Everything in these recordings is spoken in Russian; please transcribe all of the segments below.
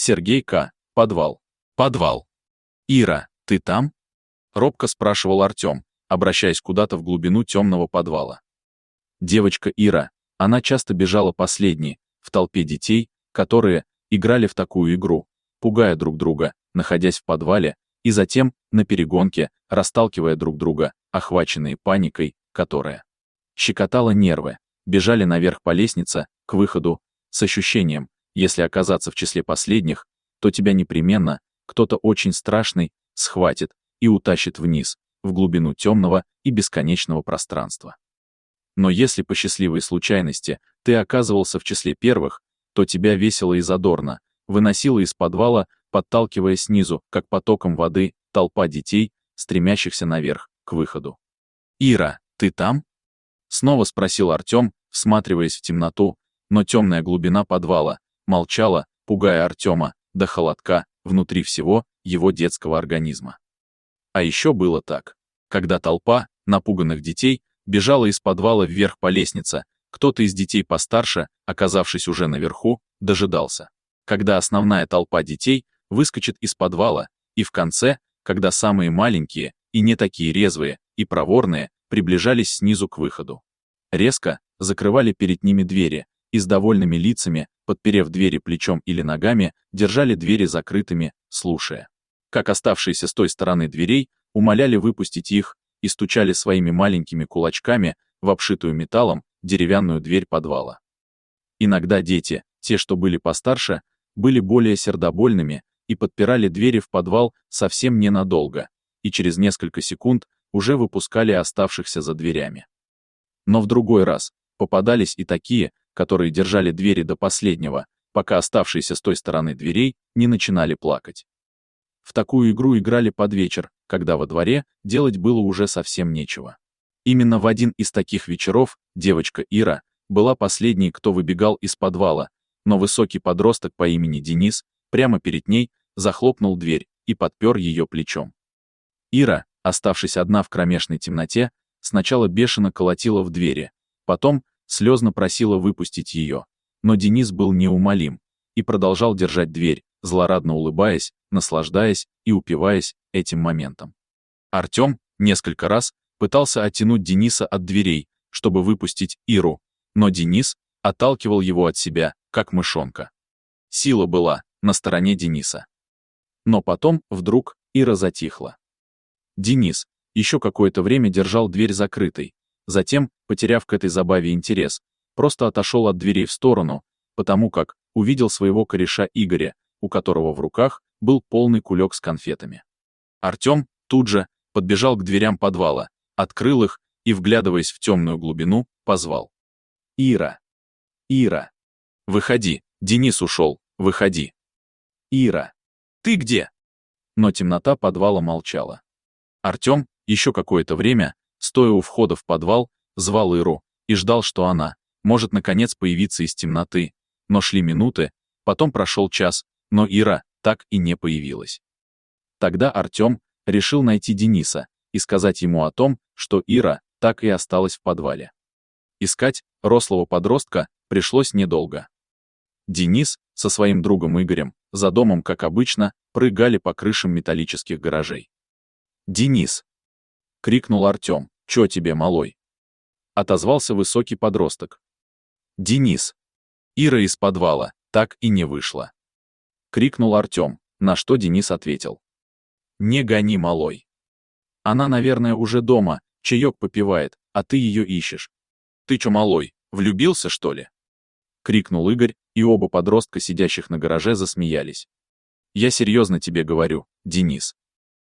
Сергей К. Подвал. Подвал. «Ира, ты там?» — робко спрашивал Артем, обращаясь куда-то в глубину темного подвала. Девочка Ира, она часто бежала последней, в толпе детей, которые играли в такую игру, пугая друг друга, находясь в подвале, и затем, на перегонке, расталкивая друг друга, охваченные паникой, которая щекотала нервы, бежали наверх по лестнице, к выходу, с ощущением, если оказаться в числе последних, то тебя непременно кто-то очень страшный схватит и утащит вниз, в глубину темного и бесконечного пространства. Но если по счастливой случайности ты оказывался в числе первых, то тебя весело и задорно выносило из подвала, подталкивая снизу, как потоком воды, толпа детей, стремящихся наверх, к выходу. «Ира, ты там?» — снова спросил Артем, всматриваясь в темноту, но темная глубина подвала молчала, пугая Артема до холодка внутри всего его детского организма. А еще было так. Когда толпа напуганных детей бежала из подвала вверх по лестнице, кто-то из детей постарше, оказавшись уже наверху, дожидался, когда основная толпа детей выскочит из подвала, и в конце, когда самые маленькие и не такие резвые и проворные приближались снизу к выходу. Резко закрывали перед ними двери и с довольными лицами, подперев двери плечом или ногами, держали двери закрытыми, слушая, как оставшиеся с той стороны дверей умоляли выпустить их и стучали своими маленькими кулачками в обшитую металлом деревянную дверь подвала. Иногда дети, те, что были постарше, были более сердобольными и подпирали двери в подвал совсем ненадолго, и через несколько секунд уже выпускали оставшихся за дверями. Но в другой раз попадались и такие, которые держали двери до последнего, пока оставшиеся с той стороны дверей не начинали плакать. В такую игру играли под вечер, когда во дворе делать было уже совсем нечего. Именно в один из таких вечеров девочка Ира была последней, кто выбегал из подвала, но высокий подросток по имени Денис прямо перед ней захлопнул дверь и подпер ее плечом. Ира, оставшись одна в кромешной темноте, сначала бешено колотила в двери, потом слезно просила выпустить ее, но Денис был неумолим и продолжал держать дверь, злорадно улыбаясь, наслаждаясь и упиваясь этим моментом. Артем несколько раз пытался оттянуть Дениса от дверей, чтобы выпустить Иру, но Денис отталкивал его от себя, как мышонка. Сила была на стороне Дениса. Но потом, вдруг, Ира затихла. Денис еще какое-то время держал дверь закрытой, затем, потеряв к этой забаве интерес, просто отошел от дверей в сторону, потому как увидел своего кореша Игоря, у которого в руках был полный кулек с конфетами. Артем тут же подбежал к дверям подвала, открыл их и, вглядываясь в темную глубину, позвал. «Ира! Ира! Выходи! Денис ушел! Выходи! Ира! Ты где?» Но темнота подвала молчала. Артем еще какое-то время, стоя у входа в подвал, звал Иру и ждал, что она может наконец появиться из темноты, но шли минуты, потом прошел час, но Ира так и не появилась. Тогда Артем решил найти Дениса и сказать ему о том, что Ира так и осталась в подвале. Искать рослого подростка пришлось недолго. Денис со своим другом Игорем за домом, как обычно, прыгали по крышам металлических гаражей. «Денис!» — крикнул Артем. «Чё тебе, малой?» — отозвался высокий подросток. «Денис!» Ира из подвала так и не вышла. Крикнул Артем, на что Денис ответил. «Не гони, малой. Она, наверное, уже дома, чаек попивает, а ты ее ищешь. Ты чё, малой, влюбился, что ли?» Крикнул Игорь, и оба подростка, сидящих на гараже, засмеялись. «Я серьезно тебе говорю, Денис.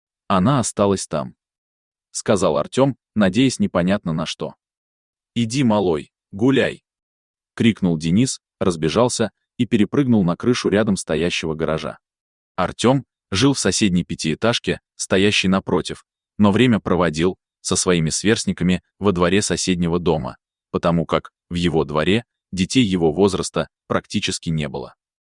Она осталась там», — сказал Артем, надеясь непонятно на что. «Иди, малой, гуляй!» — крикнул Денис, разбежался и перепрыгнул на крышу рядом стоящего гаража. Артем жил в соседней пятиэтажке, стоящей напротив, но время проводил со своими сверстниками во дворе соседнего дома, потому как в его дворе детей его возраста практически не было.